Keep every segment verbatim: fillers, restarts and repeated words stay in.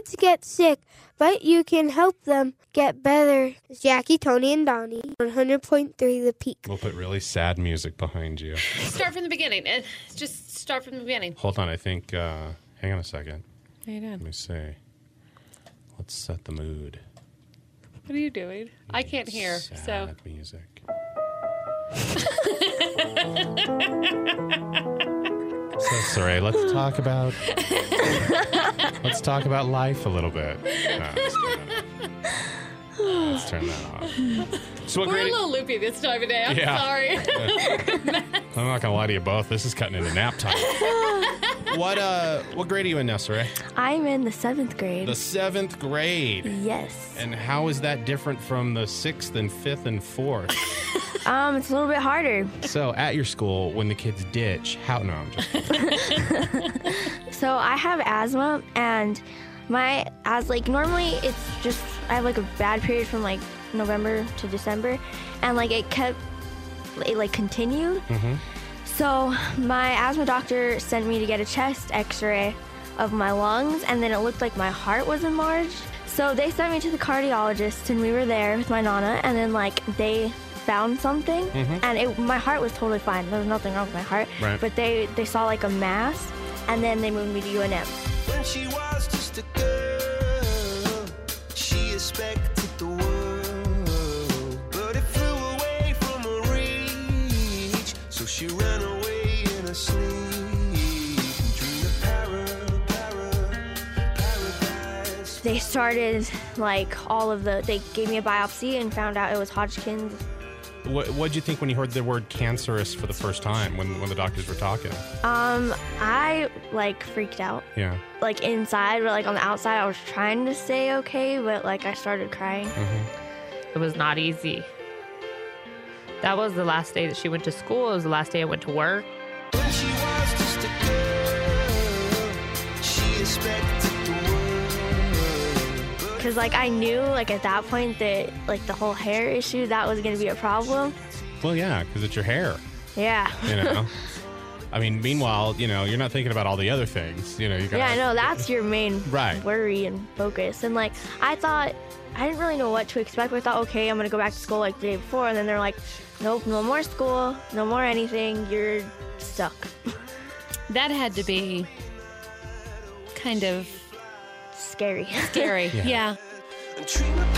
Kids get sick, but you can help them get better. It's Jackie, Tony, and Donnie. one hundred point three The Peak. We'll put really sad music behind you. Start from the beginning. Uh, Just start from the beginning. Hold on, I think, uh, hang on a second. How you doing? Let me see. Let's set the mood. What are you doing? I can't hear, Sad so. music. So, Saray, let's talk about let's talk about life a little bit. No, let's, turn let's turn that off. So what We're grade? a little loopy this time of day. I'm Yeah. sorry. I'm not gonna lie to you both. This is cutting into nap time. What uh? What grade are you in now, Saray? I'm in the seventh grade. The seventh grade. Yes. And how is that different from the sixth and fifth and fourth? Um, it's a little bit harder. So at your school, when the kids ditch, how? No, I'm just kidding. So I have asthma, and my as like normally it's just I have like a bad period from like November to December, and like it kept it like continued. Mm-hmm. So my asthma doctor sent me to get a chest X-ray of my lungs, and then it looked like my heart was enlarged. So they sent me to the cardiologist, and we were there with my nana, and then like they found something, Mhm. and it, my heart was totally fine. There was nothing wrong with my heart. Right. But they they saw like a mass, and then they moved me to U N M. When she was just a girl, she expected the world, but it flew away from her reach. So she ran away in her sleep and dreamed of para, para, paradise. They started like all of the. They gave me a biopsy and found out it was Hodgkin's. What What'd you think when you heard the word cancerous for the first time? When when the doctors were talking? Um, I like freaked out. Yeah. Like inside, but like on the outside, I was trying to stay okay, but like I started crying. It was not easy. That was the last day that she went to school. It was the last day I went to work. When she was just a girl, she expected the world. Cause like I knew like at that point that like the whole hair issue that was gonna be a problem. Well, yeah, because it's your hair. Yeah. You know. I mean, meanwhile, you know, you're not thinking about all the other things. You know, you got. Yeah, I know that's your main Right. worry and focus. And like I thought, I didn't really know what to expect. But I thought, okay, I'm gonna go back to school like the day before, and then they're like, nope, no more school, no more anything. You're stuck. That had to be kind of Scary. scary. Yeah. Yeah. And dream of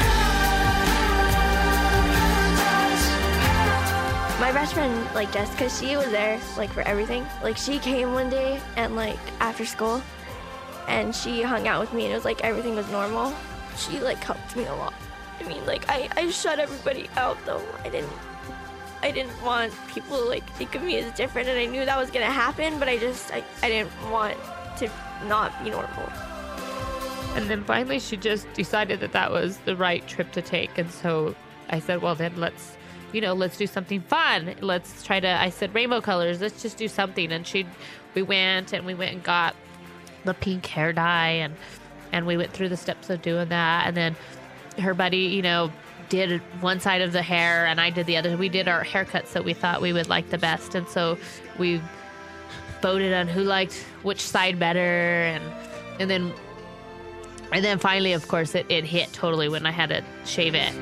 paradise. My best friend, like Jessica, she was there like for everything. Like she came one day and like after school, and she hung out with me, and it was like everything was normal. She like helped me a lot. I mean, like I, I shut everybody out though. I didn't I didn't want people to like think of me as different, and I knew that was gonna happen, but I just I, I didn't want to not be normal. And then finally she just decided that that was the right trip to take. And so I said, well, then let's, you know, let's do something fun. Let's try to, I said, rainbow colors. Let's just do something. And she, we went and we went and got the pink hair dye, and, and we went through the steps of doing that. And then her buddy, you know, did one side of the hair and I did the other. We did our haircuts that we thought we would like the best. And so we voted on who liked which side better. And, and then And then finally, of course, it, it hit totally when I had to shave it.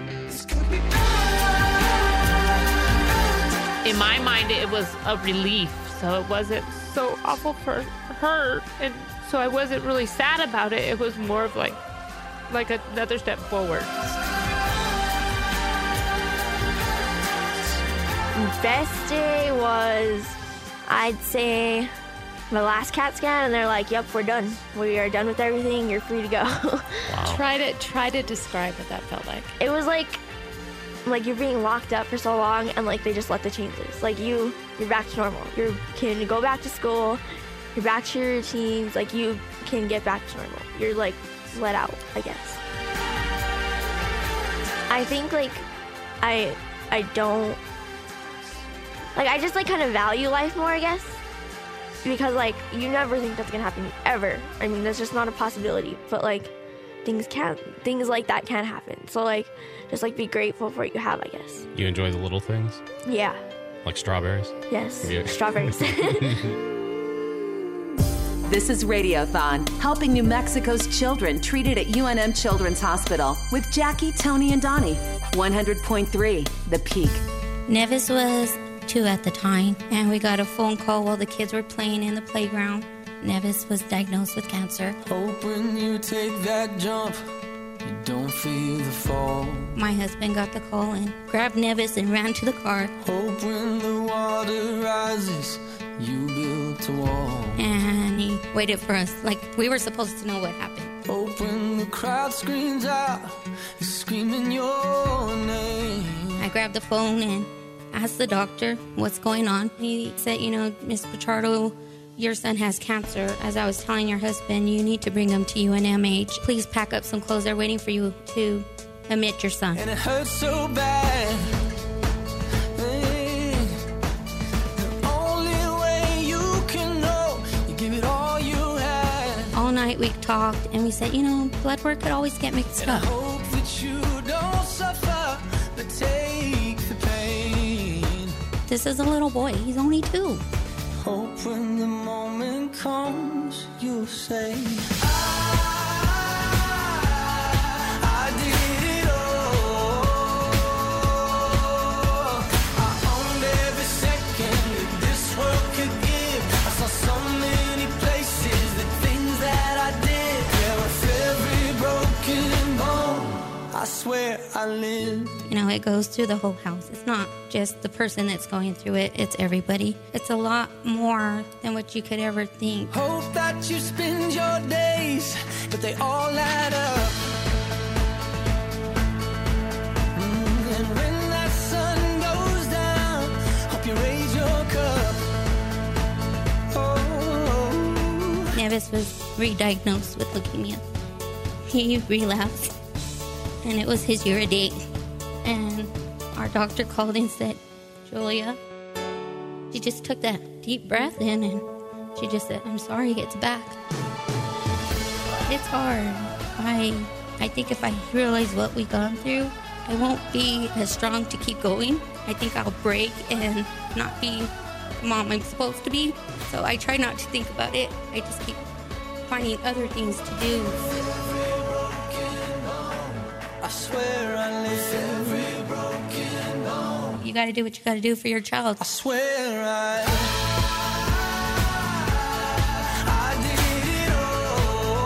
In my mind, it was a relief, so it wasn't so awful for her. And so I wasn't really sad about it. It was more of like, like another step forward. Best day was, I'd say, my last CAT scan, and they're like, yep, we're done. We are done with everything. You're free to go. Try to try to describe what that felt like. It was like, like you're being locked up for so long, and like they just let the chains loose. Like you, you're back to normal. You can go back to school. You're back to your routines. Like you can get back to normal. You're like let out, I guess. I think like I, I don't, like I just like kind of value life more, I guess. Because like you never think that's gonna happen ever. I mean, that's just not a possibility. But like things can things like that can happen. So like just like be grateful for what you have, I guess. You enjoy the little things, Yeah. like strawberries. Yes. Yeah. Strawberries. This is Radiothon, helping New Mexico's children treated at U N M Children's Hospital with Jackie, Tony, and Donnie. one hundred point three, The Peak. Nevis was two at the time, and we got a phone call while the kids were playing in the playground. Nevis was diagnosed with cancer. Hope when you take that jump, you don't feel the fall. My husband got the call and grabbed Nevis and ran to the car. Hope when the water rises, you built a wall. And he waited for us like we were supposed to know what happened. Hope when the crowd screams out, you're screaming your name. I grabbed the phone and asked the doctor what's going on. He said, you know, Miss Pichardo, your son has cancer. As I was telling your husband, you need to bring him to U N M H. Please pack up some clothes. They're waiting for you to admit your son. And it hurts so bad. Hey, the only way you can know, you give it all you had. All night we talked and we said, you know, blood work could always get mixed And up. I hope that you don't suffer, but take the pain. This is a little boy. He's only two. Hope when the moment comes, you'll say, I, I did it all. I owned every second that this world could give. I saw so many places, the things that I did. Yeah, with every broken bone, I swear I lived. You know, it goes through the whole house. It's not just the person that's going through it. It's everybody. It's a lot more than what you could ever think. Hope that you spend your days, but they all add up. Mm, and when that sun goes down, hope you raise your cup. Oh. Nevis was re-diagnosed with leukemia. He relapsed, and it was his year a date. And our doctor called and said, Julia, she just took that deep breath in and she just said, I'm sorry, it's back. It's hard. I I think if I realize what we've gone through, I won't be as strong to keep going. I think I'll break and not be the mom I'm supposed to be. So I try not to think about it. I just keep finding other things to do. I swear I live every broken bone. You got to do what you got to do for your child. I swear I, I did it all.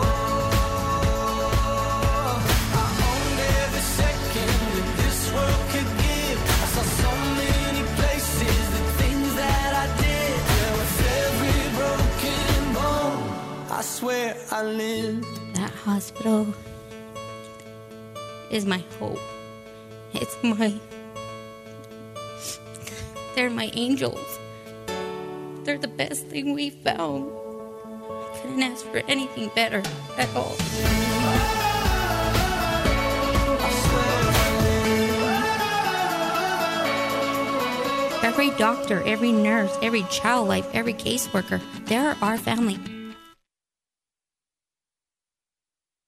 I owned every second that this world could give. I saw so many places, the things that I did. Yeah, with every broken bone, I swear I lived. That hospital is my hope. It's my... They're my angels. They're the best thing we found. I couldn't ask for anything better at all. Every doctor, every nurse, every child life, every caseworker, they're our family.